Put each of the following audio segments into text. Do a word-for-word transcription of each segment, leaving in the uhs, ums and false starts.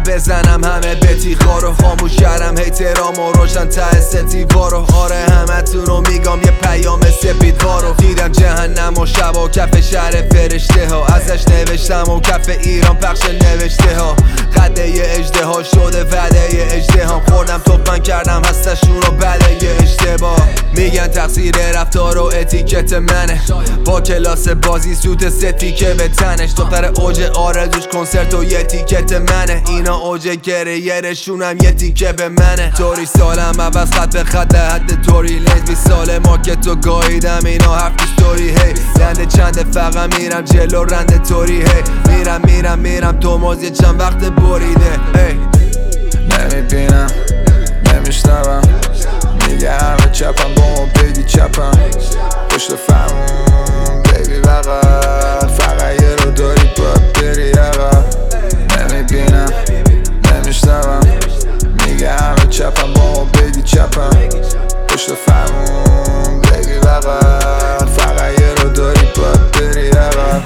بزنم همه بتیخارو خاموش کردم هیترام و روشن ته ستیوارو آره همه تو رو میگم یه پیام سپیدوارو دیدم جهنم و شب و کف شهر فرشته ها ازش نوشتم و کف ایران پخش نوشته ها قده یه اجده ها شده وده یه اجده ها خوردم توفن کردم هستشون رو بده یه اشتباه میگن تقصیر رفتار و اتیکت منه با کلاس بازی سوت ستی که به تنش دختر اوج آرزوش کنسرت و یه تیکت منه اینا اوج گریرشونم یه تیکه به منه توری سالم عوض خط به خط حد توری لیز بی سال ما که تو گاهیدم اینا حرف ستوری هی لنده چنده فقط میرم جلو رنده توری هی میرم میرم میرم تو موزی چند وقت بریده هی نمیبینم نمیشنوم میگه همه چپم با ما بیدی چپم پشت فرمون بیبی بغل فقط یه رو داری باید بری عقب نمیبینم نمیشنوم میگه همه چپم با ما بیدی چپم پشت فرمون بیبی بغل فقط یه رو داری باید بری عقب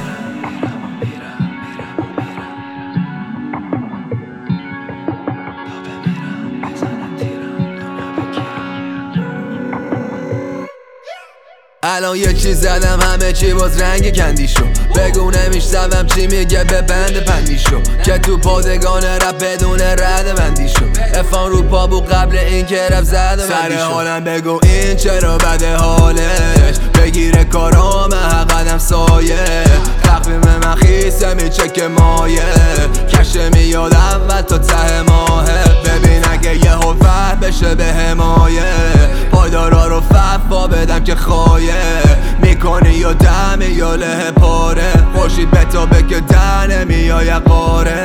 الان یه چی زدم همه چی باز رنگ کندی شو بگو نمیشتوم چی میگه به بند پندی شو که تو پادگان رپ بدون رد بندی شو افان رو پا بود قبل این که رپ زد و سر حالم بگو این چرا بده حالش بگیره کارام حق قدم سایه تقویم من خیسه میچک مایه کشه میاد اول تا ته ماهه ببین اگه یه وقت بشه به حمایه پایدارا رو ففا بدم که خایه میکنی یا دمه یا له پاره خوشید بتابه که دنه میای قاره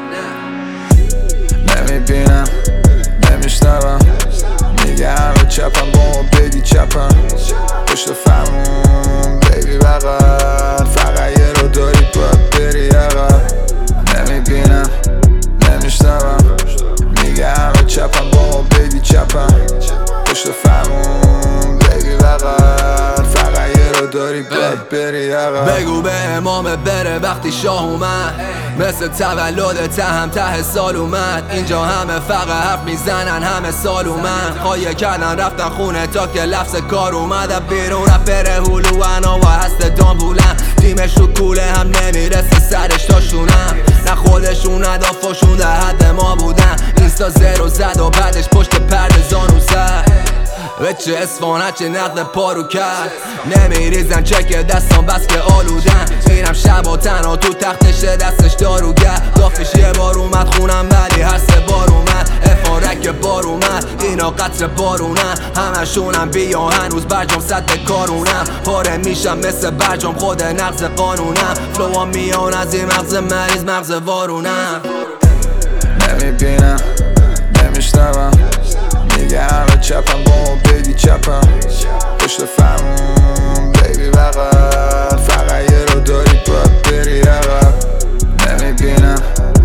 نمیبینم نمیشنوم میگه همه چپم با ما بیدی چپم پشت فرمون بیبی بغل فقط یه رو داری باید بری عقب نمیبینم نمیشنوم میگه همه چپم با ما بیدی چپم پشت فرمون بیبی بغل فقط یه رو داری باید بری عقب بگو به امام بره وقتی شاه اومد مثل تولد تهم ته سال اومد اینجا همه فقط حرف میزنن همه سال اومد خواهی کردن رفتن خونه تا که لفظ کار اومد بیرون رفره هلوان و هست دامبولن تیمش رو کوله هم نمیرسه سرش تا شونم نه خودشون ندافاشون در حد ما بودن اینستا زیرو زد و بعدش پشت پرده زانو زد وچه اسفان هچه نقد پارو کرد نمیریزن چک دستان بس که آلودن میرم شب و تنها تو تختش دستش داروگر دافش یه بار اومد خونم ولی هر سه بار اومد افان رک بار اومد اینا قطر بارونن همشونم بیا هنوز برجام صد کارونم پاره میشم مثل برجام خود نقض قانونم فلوام میان از این مغز مریض مغز وارونم نمیبینم نمیشنوم میگه همه چپم با ما بیدی چپم پشت فرمون بیبی بغل فقط یه رو داری باید بری عقب نمیبینم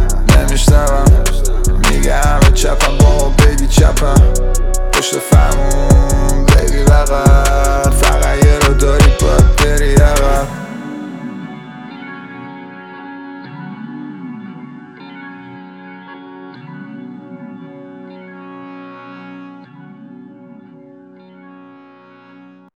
نمیشنوم میگه همه چپم با ما بیدی چپم پشت فرمون